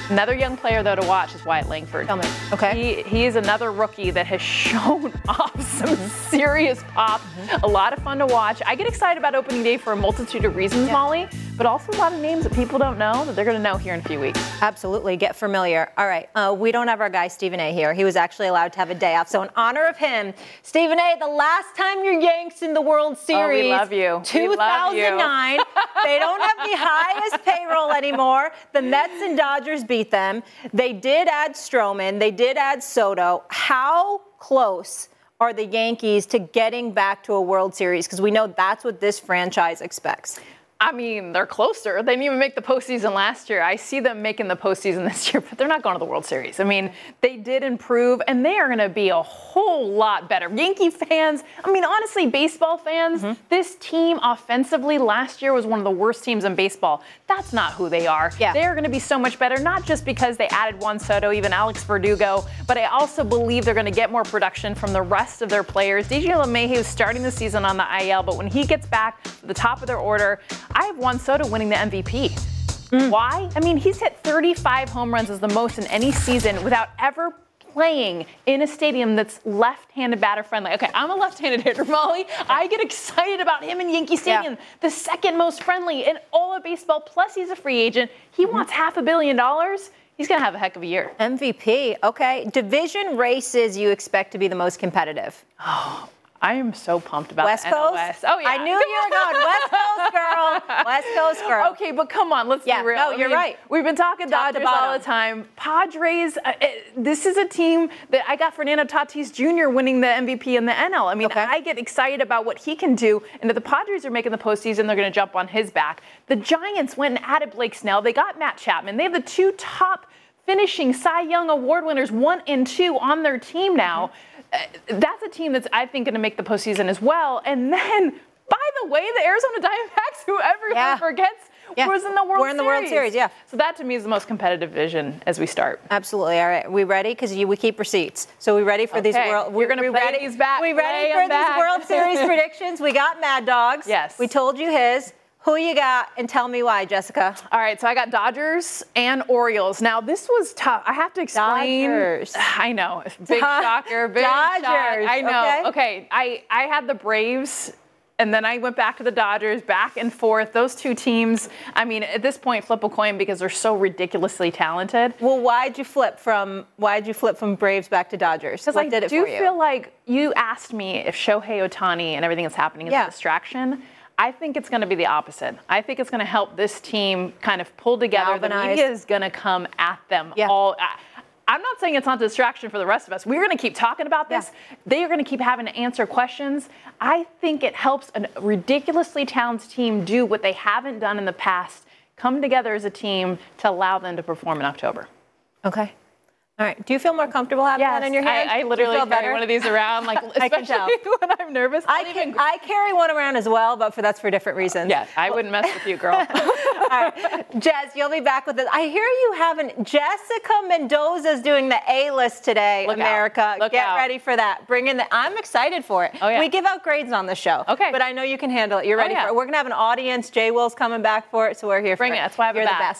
Another young player, though, to watch is Wyatt Langford. Tell me. Okay. He, he is another rookie that has shown off some serious pop. Mm-hmm. A lot of fun to watch. I get excited about opening day for a multitude of reasons, yeah. Molly, but also a lot of names that people don't know that they're going to know here in a few weeks. Absolutely. Get familiar. All right. Uh, we don't have our guy Stephen A. here. He was actually allowed to have a day off. So in honor of him, Stephen A., the last time your Yanks in the World Series. Oh, we love you. two thousand nine. They don't have the highest payroll anymore. The Mets and Dodgers beat them. They did add Stroman. They did add Soto. How close are the Yankees to getting back to a World Series? Because we know that's what this franchise expects. I mean, they're closer. They didn't even make the postseason last year. I see them making the postseason this year, but they're not going to the World Series. I mean, they did improve, and they are going to be a whole lot better. Yankee fans, I mean, honestly, baseball fans, mm-hmm. this team offensively last year was one of the worst teams in baseball. That's not who they are. Yeah. They are going to be so much better, not just because they added Juan Soto, even Alex Verdugo, but I also believe they're going to get more production from the rest of their players. D J LeMahieu is starting the season on the I L, but when he gets back to the top of their order, I have Juan Soto winning the M V P. Mm. Why? I mean, he's hit thirty-five home runs as the most in any season without ever playing in a stadium that's left-handed batter friendly. Okay, I'm a left-handed hitter, Molly. I get excited about him in Yankee Stadium, yeah. the second most friendly in all of baseball. Plus, he's a free agent. He mm-hmm. wants half a billion dollars. He's going to have a heck of a year. M V P, okay. Division races you expect to be the most competitive? Oh, I am so pumped about West the Coast? N L West. Oh, yeah. I knew you were going West Coast, girl. West Coast, girl. Okay, but come on, let's yeah, be real. No, I you're mean, right. We've been talking Top Dodgers all the time. Padres, uh, it, this is a team that I got Fernando Tatis Junior winning the M V P in the N L. I mean, okay. I get excited about what he can do, and if the Padres are making the postseason, they're going to jump on his back. The Giants went and added Blake Snell. They got Matt Chapman. They have the two top finishing Cy Young Award winners, one and two, on their team now. Mm-hmm. Uh, that's a team that's, I think, going to make the postseason as well. And then, by the way, the Arizona Diamondbacks, who everyone yeah. forgets, yeah. was in the World Series. We're in the World Series, yeah. So that, to me, is the most competitive division as we start. Absolutely. All right. We ready? Because we keep receipts. So we ready for okay. these World We're going to play ready? these back. We ready play for these back. World Series predictions? We got Mad Dogs. Yes. We told you his. Who you got, and tell me why, Jessica. All right, so I got Dodgers and Orioles. Now, this was tough. I have to explain. Dodgers. I know. Big shocker. Big Dodgers. shock. I know. Okay. okay, I, I had the Braves, and then I went back to the Dodgers, back and forth. Those two teams, I mean, at this point, flip a coin because they're so ridiculously talented. Well, why'd you flip from why'd you flip from Braves back to Dodgers? Because I did it do for you? feel like you asked me if Shohei Ohtani and everything that's happening is yeah. a distraction. I think it's going to be the opposite. I think it's going to help this team kind of pull together. The media is going to come at them yeah. all. I, I'm not saying it's not a distraction for the rest of us. We're going to keep talking about this. Yeah. They are going to keep having to answer questions. I think it helps a ridiculously talented team do what they haven't done in the past, come together as a team to allow them to perform in October. Okay. All right. Do you feel more comfortable having yes, that in your hand? I, I literally carry better? one of these around, like especially I can tell. when I'm nervous. I, can, even... I carry one around as well, but for that's for different reasons. Yeah, I wouldn't mess with you, girl. All right. Jess, you'll be back with us. I hear you having Jessica Mendoza's doing the A-list today, Look America. Out. Look Get out. ready for that. Bring in the. I'm excited for it. Oh, yeah. We give out grades on the show. Okay. But I know you can handle it. You're ready oh, yeah. for it. We're gonna have an audience. Jay Will's coming back for it, so we're here Bring for it. it. That's why I have You're it the back. best.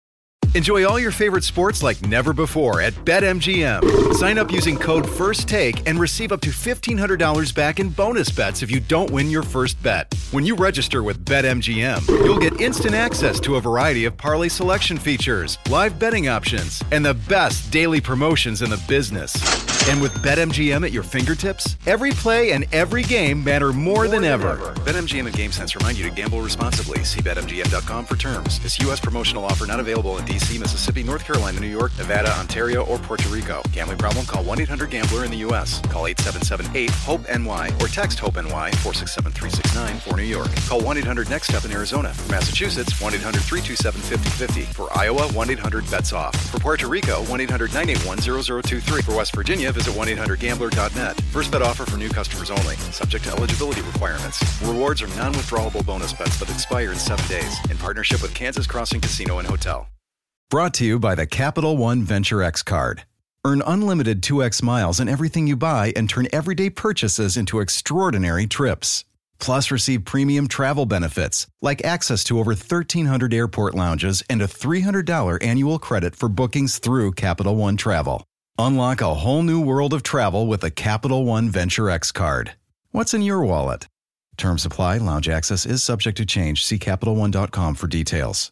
Enjoy all your favorite sports like never before at BetMGM. Sign up using code FIRSTTAKE and receive up to fifteen hundred dollars back in bonus bets if you don't win your first bet. When you register with BetMGM, you'll get instant access to a variety of parlay selection features, live betting options, and the best daily promotions in the business. And with BetMGM at your fingertips, every play and every game matter more, more than, than ever. ever. BetMGM and GameSense remind you to gamble responsibly. See Bet M G M dot com for terms. This U S promotional offer not available in D C, Mississippi, North Carolina, New York, Nevada, Ontario, or Puerto Rico. Gambling problem? Call one eight hundred gambler in the U S. Call eight seven seven eight hope N Y or text HOPE-NY four six seven three six nine for New York. Call one eight hundred next step in Arizona. For Massachusetts, one eight hundred three two seven five zero five zero. For Iowa, one eight hundred bets off. For Puerto Rico, one eight hundred nine eight one zero zero two three. For West Virginia, visit one eight hundred gambler dot net. First bet offer for new customers only. Subject to eligibility requirements. Rewards are non-withdrawable bonus bets that expire in seven days. In partnership with Kansas Crossing Casino and Hotel. Brought to you by the Capital One Venture X card. Earn unlimited two X miles in everything you buy and turn everyday purchases into extraordinary trips. Plus, receive premium travel benefits like access to over thirteen hundred airport lounges and a three hundred dollars annual credit for bookings through Capital One Travel. Unlock a whole new world of travel with a Capital One Venture X card. What's in your wallet? Terms apply. Lounge access is subject to change. See Capital One dot com for details.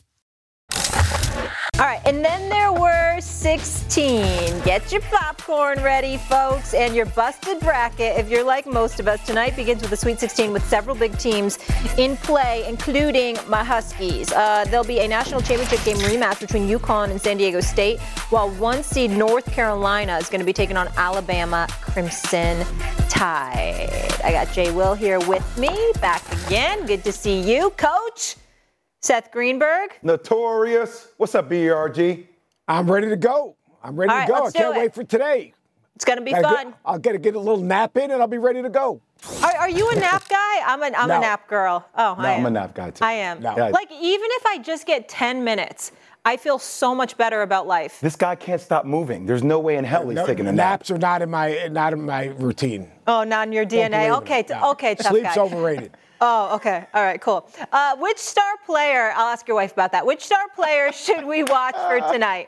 All right, and then there were sixteen. Get your popcorn ready, folks, and your busted bracket, if you're like most of us. Tonight begins with the Sweet sixteen with several big teams in play, including my Huskies. Uh, there'll be a national championship game rematch between UConn and San Diego State, while one seed North Carolina is going to be taking on Alabama Crimson Tide. I got Jay Will here with me, back again. Good to see you, Coach. Seth Greenberg. Notorious. What's up, B R G? I'm ready to go. I'm ready All to right, go. I let's can't do it. wait for today. It's going to be Gotta fun. Get, I'll get to get a little nap in and I'll be ready to go. Are, are you a nap guy? I'm a, I'm No. a nap girl. Oh, No, I am. I'm a nap guy, too. I am. No. Yeah. Like, even if I just get ten minutes, I feel so much better about life. This guy can't stop moving. There's no way in hell he's No, taking a nap. naps are not in my not in my routine. Oh, not in your D N A. Don't Okay, believe t- it. No. okay, tough Sleep's guy. overrated. Oh, okay. All right, cool. Uh, which star player, I'll ask your wife about that. Which star player should we watch for tonight?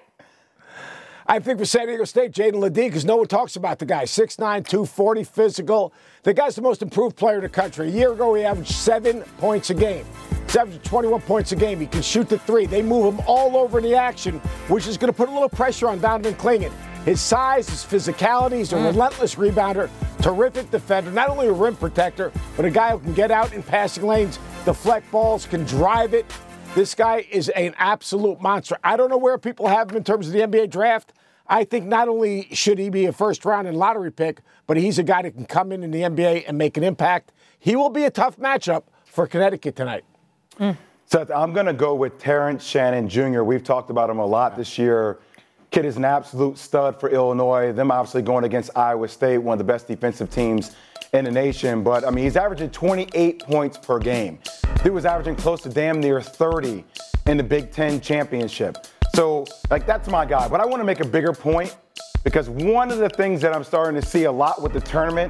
I think for San Diego State, Jaden Ledee, because no one talks about the guy. six nine, two forty, physical. The guy's the most improved player in the country. A year ago, he averaged seven points a game. He's averaging twenty-one points a game. He can shoot the three. They move him all over in the action, which is going to put a little pressure on Donovan Clingan. His size, his physicality, he's a mm. relentless rebounder, terrific defender, not only a rim protector, but a guy who can get out in passing lanes, deflect balls, can drive it. This guy is an absolute monster. I don't know where people have him in terms of the N B A draft. I think not only should he be a first-round and lottery pick, but he's a guy that can come in in the N B A and make an impact. He will be a tough matchup for Connecticut tonight. Mm. Seth, I'm going to go with Terrence Shannon Junior We've talked about him a lot this year. Kid is an absolute stud for Illinois. Them obviously going against Iowa State, one of the best defensive teams in the nation. But, I mean, he's averaging twenty-eight points per game. Dude was averaging close to damn near thirty in the Big Ten championship. So, like, that's my guy. But I want to make a bigger point because one of the things that I'm starting to see a lot with the tournament,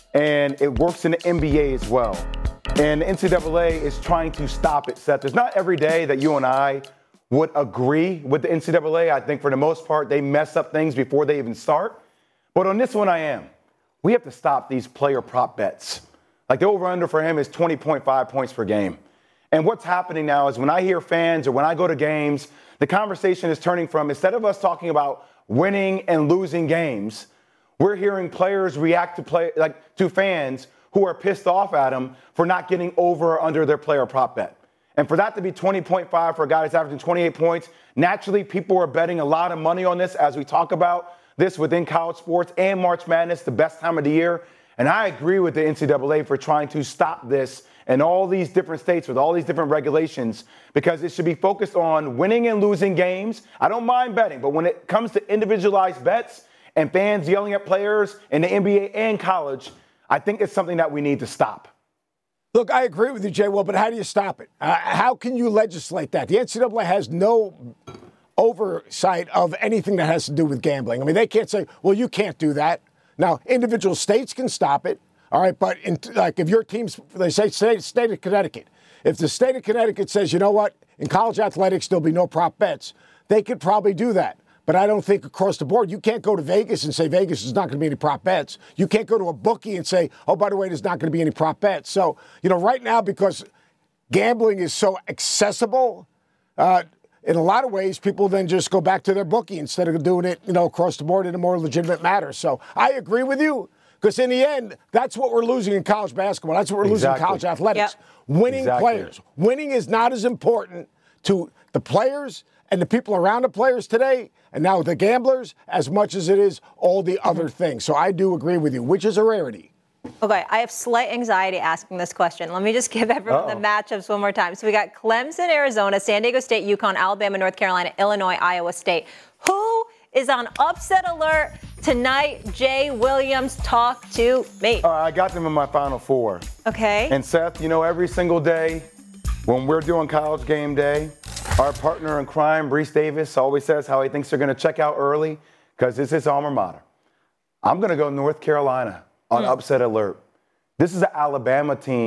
and it works in the N B A as well, and the N C double A is trying to stop it, Seth. There's not every day that you and I would agree with the N C double A. I think for the most part, they mess up things before they even start. But on this one, I am. We have to stop these player prop bets. Like the over-under for him is twenty point five points per game. And what's happening now is when I hear fans or when I go to games, the conversation is turning from, instead of us talking about winning and losing games, we're hearing players react to play like to fans who are pissed off at them for not getting over or under their player prop bet. And for that to be twenty point five for a guy that's averaging twenty-eight points, naturally people are betting a lot of money on this as we talk about this within college sports and March Madness, the best time of the year. And I agree with the N C double A for trying to stop this in all these different states with all these different regulations because it should be focused on winning and losing games. I don't mind betting, but when it comes to individualized bets and fans yelling at players in the N B A and college, I think it's something that we need to stop. Look, I agree with you, Jay Will, but how do you stop it? Uh, how can you legislate that? The N C double A has no oversight of anything that has to do with gambling. I mean, they can't say, well, you can't do that. Now, individual states can stop it, all right? But, in, like, if your team's, they say state, state of Connecticut. If the state of Connecticut says, you know what, in college athletics, there'll be no prop bets, they could probably do that. But I don't think across the board, you can't go to Vegas and say Vegas is not going to be any prop bets. You can't go to a bookie and say, oh, by the way, there's not going to be any prop bets. So, you know, right now, because gambling is so accessible, uh, in a lot of ways, people then just go back to their bookie instead of doing it, you know, across the board in a more legitimate matter. So I agree with you because in the end, that's what we're losing in college basketball. That's what we're losing Exactly. in college athletics. Yep. Winning Exactly. players. Winning is not as important to the players and the people around the players today, and now the gamblers, as much as it is all the other things. So I do agree with you, which is a rarity. Okay, I have slight anxiety asking this question. Let me just give everyone Uh-oh. the matchups one more time. So we got Clemson, Arizona, San Diego State, UConn, Alabama, North Carolina, Illinois, Iowa State. Who is on upset alert tonight? Jay Williams, talk to me. All right, I got them in my Final Four. Okay. And Seth, you know, every single day when we're doing College Game Day, our partner in crime, Brees Davis, always says how he thinks they're going to check out early because it's his alma mater. I'm going to go North Carolina on mm. upset alert. This is an Alabama team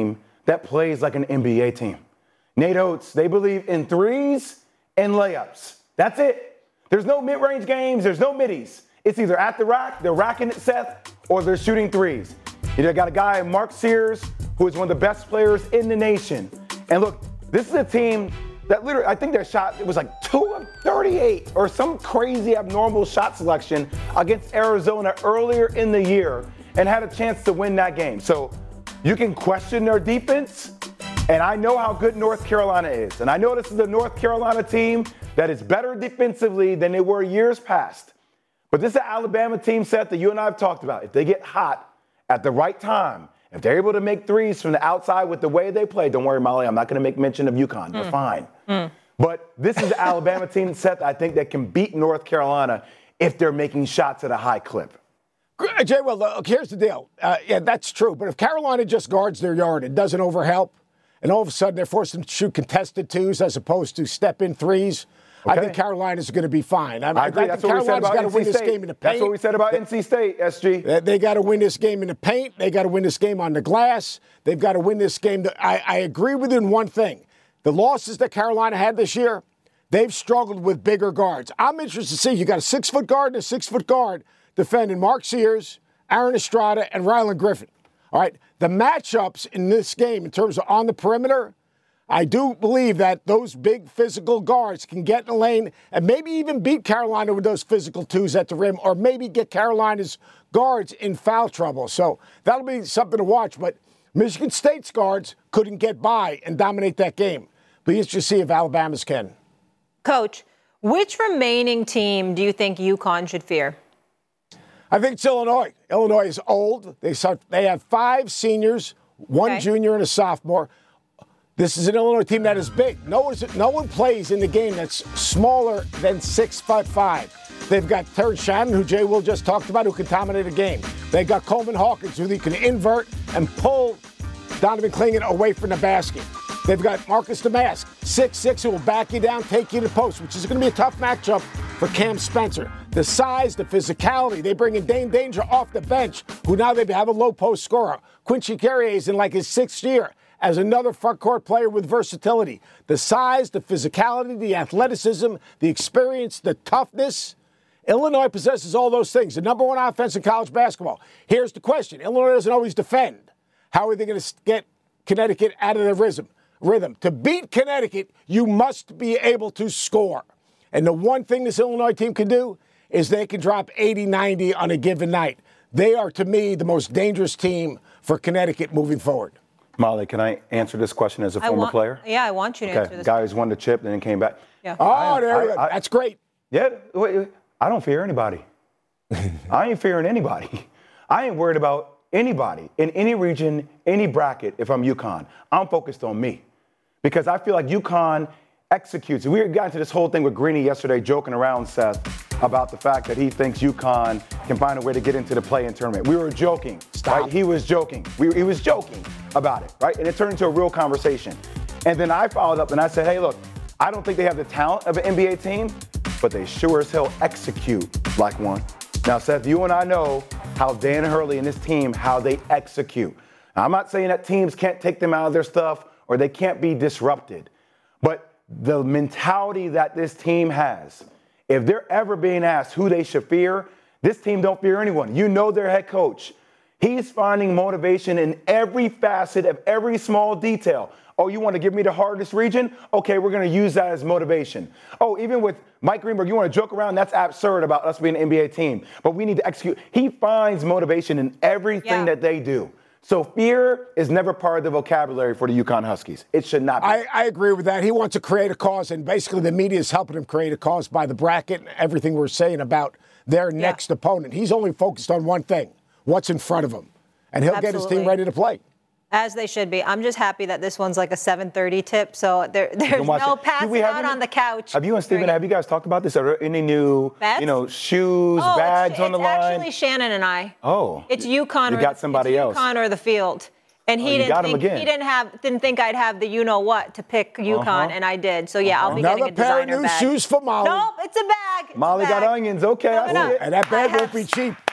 that plays like an N B A team. Nate Oates, they believe in threes and layups. That's it. There's no mid-range games. There's no middies. It's either at the rack, they're racking it, Seth, or they're shooting threes. You got a guy, Mark Sears, who is one of the best players in the nation. And look, this is a team that literally, I think their shot, it was like two of thirty-eight or some crazy abnormal shot selection against Arizona earlier in the year and had a chance to win that game. So you can question their defense, and I know how good North Carolina is. And I know this is a North Carolina team that is better defensively than they were years past. But this is an Alabama team, Seth, that you and I have talked about. If they get hot at the right time, if they're able to make threes from the outside with the way they play, don't worry, Molly, I'm not going to make mention of UConn. Mm. They're fine. Mm. But this is an Alabama team, Seth, I think that can beat North Carolina if they're making shots at a high clip. Jay, well, look, here's the deal. Uh, yeah, that's true. But if Carolina just guards their yard, it doesn't overhelp, and all of a sudden they're forced to shoot contested twos as opposed to step-in threes, okay. I think Carolina's going to be fine. I, mean, I agree. I That's what we said about N C State. Game in the paint. That's what we said about N C State, S G. They, they got to win this game in the paint. They got to win this game on the glass. They've got to win this game. I, I agree with you in one thing. The losses that Carolina had this year, they've struggled with bigger guards. I'm interested to see. You got a six-foot guard and a six-foot guard defending Mark Sears, Aaron Estrada, and Rylan Griffin. All right, the matchups in this game in terms of on the perimeter, I do believe that those big physical guards can get in the lane and maybe even beat Carolina with those physical twos at the rim, or maybe get Carolina's guards in foul trouble. So that'll be something to watch. But Michigan State's guards couldn't get by and dominate that game. But you should see if Alabama's can. Coach, which remaining team do you think UConn should fear? I think it's Illinois. Illinois is old. They they have five seniors, one okay. junior and a sophomore. This is an Illinois team that is big. No one, no one plays in the game that's smaller than six foot five. They've got Terrence Shannon, who Jay Will just talked about, who can dominate a game. They've got Coleman Hawkins, who they can invert and pull Donovan Clingan away from the basket. They've got Marcus Damask, six six, who will back you down, take you to the post, which is going to be a tough matchup for Cam Spencer. The size, the physicality. They bring in Dane Danger off the bench, who now they have a low post scorer. Quincy Carrier is in like his sixth year as another front court player with versatility. The size, the physicality, the athleticism, the experience, the toughness. Illinois possesses all those things. The number one offense in college basketball. Here's the question. Illinois doesn't always defend. How are they going to get Connecticut out of their rhythm? Rhythm. To beat Connecticut, you must be able to score. And the one thing this Illinois team can do is they can drop eighty, ninety on a given night. They are, to me, the most dangerous team for Connecticut moving forward. Molly, can I answer this question as a I former want, player? Yeah, I want you to okay. answer this. Guy who's won the chip and then came back. Yeah. Oh, I, there we go. I, I, That's great. Yeah, wait, wait. I don't fear anybody. I ain't fearing anybody. I ain't worried about anybody in any region, any bracket if I'm UConn. I'm focused on me. Because I feel like UConn executes. We got into this whole thing with Greeny yesterday, joking around, Seth, about the fact that he thinks UConn can find a way to get into the play-in tournament. We were joking. Stop. Right? He was joking. We, he was joking about it, right? And it turned into a real conversation. And then I followed up and I said, hey, look, I don't think they have the talent of an N B A team, but they sure as hell execute like one. Now, Seth, you and I know how Dan Hurley and his team, how they execute. Now, I'm not saying that teams can't take them out of their stuff or they can't be disrupted. But the mentality that this team has, if they're ever being asked who they should fear, this team don't fear anyone. You know their head coach. He's finding motivation in every facet of every small detail. Oh, you want to give me the hardest region? Okay, we're going to use that as motivation. Oh, even with Mike Greenberg, you want to joke around? That's absurd about us being an N B A team. But we need to execute. He finds motivation in everything yeah. that they do. So fear is never part of the vocabulary for the UConn Huskies. It should not be. I, I agree with that. He wants to create a cause, and basically the media is helping him create a cause by the bracket and everything we're saying about their yeah. next opponent. He's only focused on one thing, what's in front of him. And he'll Absolutely. get his team ready to play. As they should be. I'm just happy that this one's like a seven thirty tip, so there, there's no passing out any, on the couch. Have you and Stephen, have you guys talked about this? Are there any new, Bets? you know, shoes, oh, bags it's, on the it's line? It's actually Shannon and I. Oh. It's UConn. You or got the, somebody it's else. UConn or the field. And he oh, didn't got think, him again. he didn't have didn't think I'd have the you know what to pick UConn, uh-huh. and I did. So yeah, uh-huh. I'll be Another getting a designer pair of new bag. shoes for Molly. Nope, it's a bag. It's Molly a bag. got onions. Okay, I see it. And that bag won't be cheap.